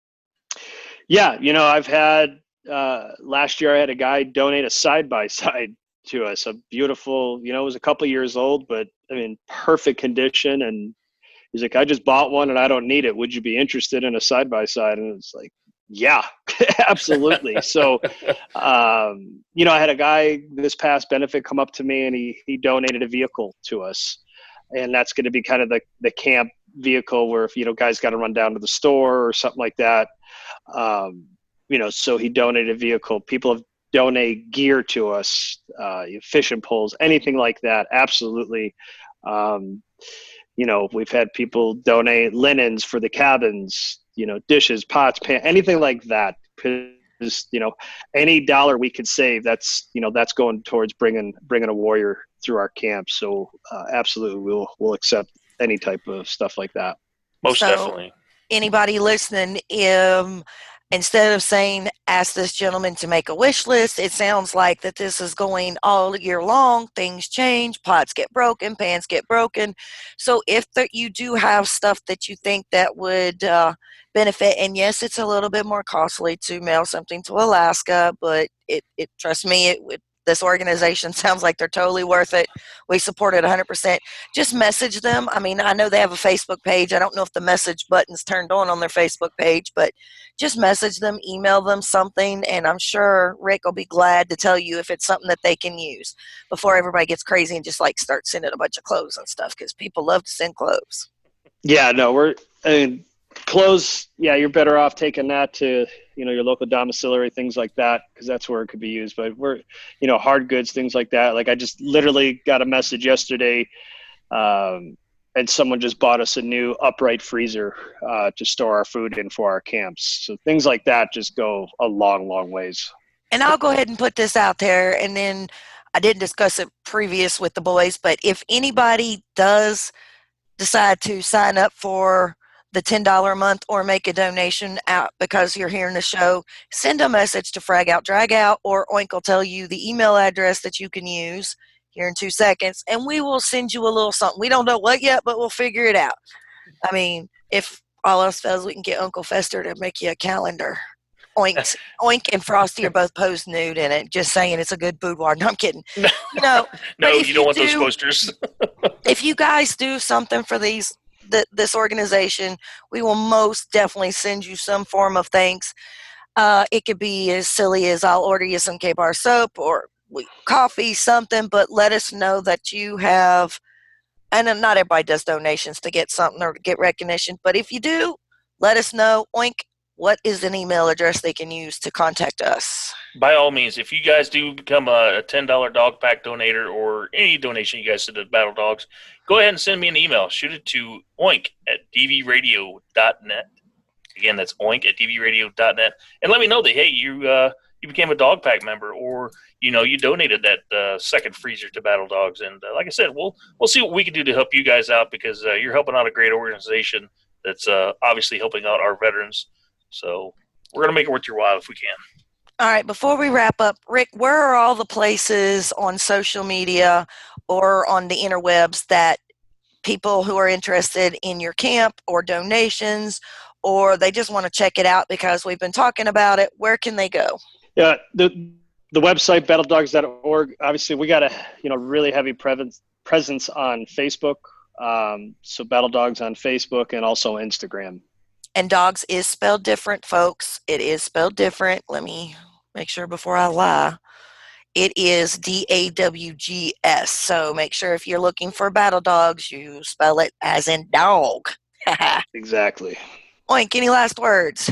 Yeah, I've had last year I had a guy donate a side-by-side to us, a beautiful, it was a couple years old, but I mean, perfect condition. And he's like, I just bought one and I don't need it. Would you be interested in a side-by-side? And it's like, yeah, absolutely. So, I had a guy this past benefit come up to me, and he donated a vehicle to us. And that's going to be kind of the camp vehicle where if, guys got to run down to the store or something like that. So he donated a vehicle. People have donated gear to us, fishing poles, anything like that. Absolutely. We've had people donate linens for the cabins, dishes, pots, pans, anything like that. Because, any dollar we could save, that's going towards bringing a warrior through our camp. So absolutely, we'll accept any type of stuff like that. Most definitely. Anybody listening, instead of saying, ask this gentleman to make a wish list, it sounds like that this is going all year long. Things change, pots get broken, pans get broken. So if you do have stuff that you think that would benefit, and yes, it's a little bit more costly to mail something to Alaska, but it trust me, this organization sounds like they're totally worth it. We support it 100%. Just message them. I mean, I know they have a Facebook page. I don't know if the message button's turned on their Facebook page, but just message them, email them something, and I'm sure Rick will be glad to tell you if it's something that they can use before everybody gets crazy and just like start sending a bunch of clothes and stuff, because people love to send clothes. Yeah, no, clothes, yeah, you're better off taking that to, your local domiciliary, things like that, because that's where it could be used. But we're, hard goods, things like that. Like I just literally got a message yesterday, and someone just bought us a new upright freezer to store our food in for our camps. So things like that just go a long, long ways. And I'll go ahead and put this out there, and then I didn't discuss it previous with the boys, but if anybody does decide to sign up for the $10 a month or make a donation out because you're hearing the show, send a message to Frag Out Drag Out, or Oink will tell you the email address that you can use here in 2 seconds, and we will send you a little something. We don't know what yet, but we'll figure it out. I mean, if all else fails, we can get Uncle Fester to make you a calendar. Oink and Frosty are both posed nude in it, just saying it's a good boudoir. No, I'm kidding. No, you don't want those posters. If you guys do something for this organization, we will most definitely send you some form of thanks. It could be as silly as I'll order you some K-Bar soap or coffee, something, but let us know that you have, and not everybody does donations to get something or get recognition, but if you do, let us know. Oink, what is an email address they can use to contact us? By all means, if you guys do become a $10 dog pack donator or any donation you guys send to Battle Dogs, go ahead and send me an email. Shoot it to oink@dvradio.net. Again, that's oink@dvradio.net. And let me know that, hey, you became a dog pack member, or, you donated that second freezer to Battle Dogs. And like I said, we'll see what we can do to help you guys out, because you're helping out a great organization that's obviously helping out our veterans. So we're going to make it worth your while if we can. All right, before we wrap up, Rick, where are all the places on social media or on the interwebs that people who are interested in your camp or donations, or they just want to check it out because we've been talking about it, where can they go? Yeah, the website, battledogs.org. Obviously, we got a really heavy presence on Facebook. So Battle Dogs on Facebook and also Instagram. And dogs is spelled different, folks. It is spelled different. Let me make sure before I lie. It is DAWGS. So make sure if you're looking for Battle Dogs, you spell it as in dog. Exactly. Oink, any last words?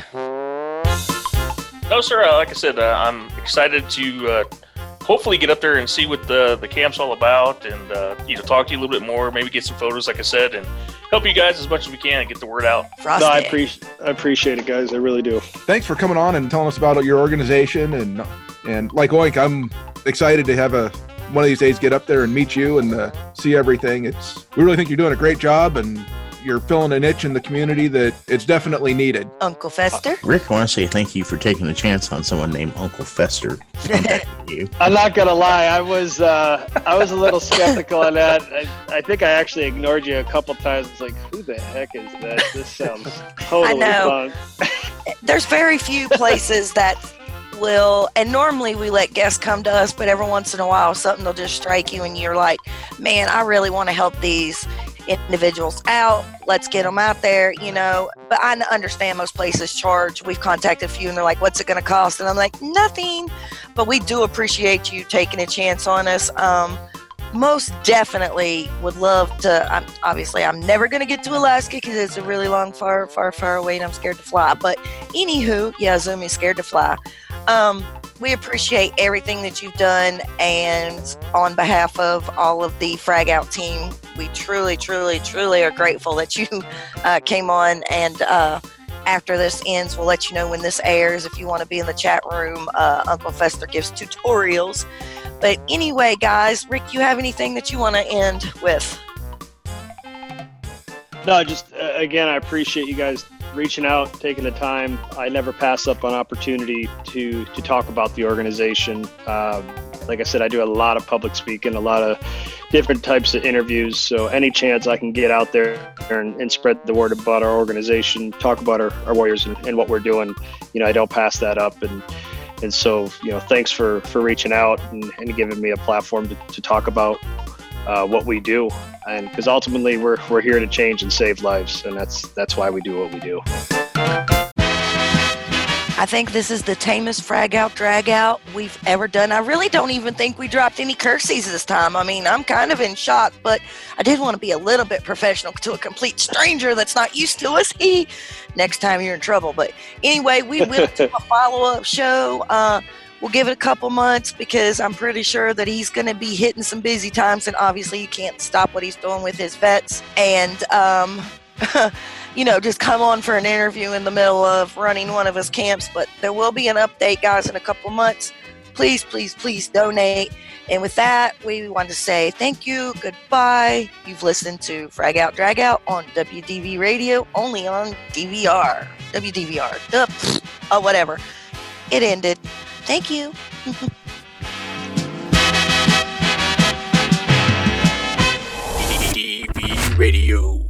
No, sir. Like I said, I'm excited to hopefully get up there and see what the camp's all about, and talk to you a little bit more, maybe get some photos, like I said, and help you guys as much as we can and get the word out. No, I appreciate it, guys. I really do. Thanks for coming on and telling us about your organization, and like Oink, I'm excited to have one of these days get up there and meet you and see everything. We really think you're doing a great job, and you're filling a niche in the community that it's definitely needed. Uncle Fester? Rick, I want to say thank you for taking a chance on someone named Uncle Fester contacting you. I'm not gonna lie, I was a little skeptical on that. I think I actually ignored you a couple times. It's like, who the heck is that? This sounds totally fun. There's very few places that will, and normally we let guests come to us, but every once in a while something will just strike you and you're like, man, I really want to help these individuals out. Let's get them out there, but I understand most places charge. We've contacted a few and they're like, what's it going to cost? And I'm like, nothing, but we do appreciate you taking a chance on us. Most definitely would love to. I'm never going to get to Alaska because it's a really long, far away and I'm scared to fly. But anywho, yeah, Zumi's scared to fly. We appreciate everything that you've done, and on behalf of all of the Frag Out team, we truly, truly, truly are grateful that you came on, and after this ends, we'll let you know when this airs. If you want to be in the chat room, Uncle Fester gives tutorials. But anyway, guys, Rick, you have anything that you want to end with? No, just again, I appreciate you guys reaching out, taking the time. I never pass up an opportunity to talk about the organization. Like I said, I do a lot of public speaking, a lot of different types of interviews. So any chance I can get out there and spread the word about our organization, talk about our warriors and what we're doing, I don't pass that up. And And so, thanks for reaching out and giving me a platform to talk about what we do. And because ultimately we're here to change and save lives. And that's why we do what we do. I think this is the tamest frag out, drag out we've ever done. I really don't even think we dropped any cursies this time. I mean, I'm kind of in shock, but I did want to be a little bit professional to a complete stranger that's not used to us. Next time you're in trouble. But anyway, we will do a follow-up show. We'll give it a couple months because I'm pretty sure that he's going to be hitting some busy times, and obviously you can't stop what he's doing with his vets. And, just come on for an interview in the middle of running one of his camps. But there will be an update, guys, in a couple months. Please, please, please donate. And with that, we want to say thank you, goodbye. You've listened to Frag Out, Drag Out on WDV Radio, only on DVR. WDVR. Whatever. It ended. Thank you. DV Radio.